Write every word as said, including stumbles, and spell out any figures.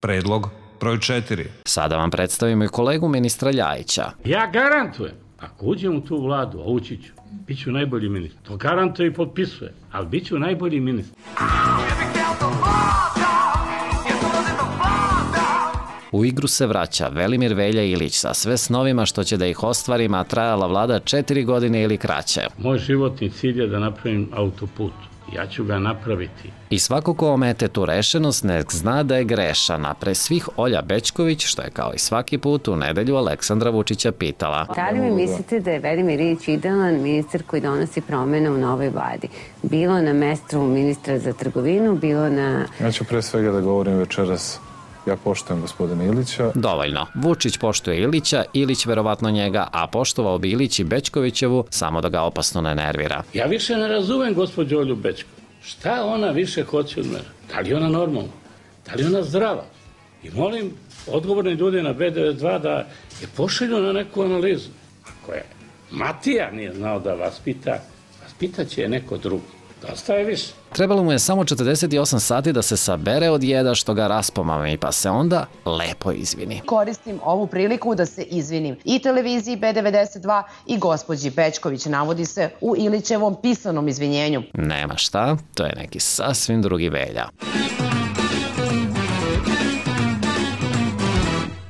Predlog broj četiri. Sada vam predstavimo i kolegu ministra Ljajića. Ja garantujem, ako uđem u tu vladu, a ući ću, bit ću najbolji ministar. To garantuje i potpisuje, ali bit ću najbolji ministar. U igru se vraća Velimir Velja Ilić sa sve snovima što će da ih ostvari, a trajala vlada četiri godine ili kraće. Moj životni cilj je da napravim autoput. Ja ću ga napraviti. I svako ko omete tu rešenost nek zna da je grešan, a pre svih Olja Bećković, što je kao i svaki put u nedelju Aleksandra Vučića pitala. Da li mi mislite da je Velimir Ilić idealan ministar koji donosi promene u novoj vladi? Bilo na mestu ministra za trgovinu, bilo na... Ja ću pre svega da govorim večeras. Ja poštujem gospodina Ilića. Dovoljno. Vučić poštuje Ilića, Ilić verovatno njega, a poštovao bi Ilić i Bećkovićevu, samo da ga opasno ne nervira. Ja više ne razumem gospođu Olju Bećković. Šta ona više hoće od mene? Da li je ona normalna? Da li je ona zdrava? I molim odgovorne ljude na B devedeset dva da je pošalju na neku analizu. Ako je Matija nije znao da vaspita, vaspitaće je neko drugi. Dosta je više. Trebalo mu je samo četrdeset osam sati da se sabere od jeda što ga raspomami, pa se onda lepo izvini. Koristim ovu priliku da se izvinim i televiziji B devedeset dva i gospođi Bećković, navodi se u Ilićevom pisanom izvinjenju. Nema šta, to je neki sasvim drugi Velja.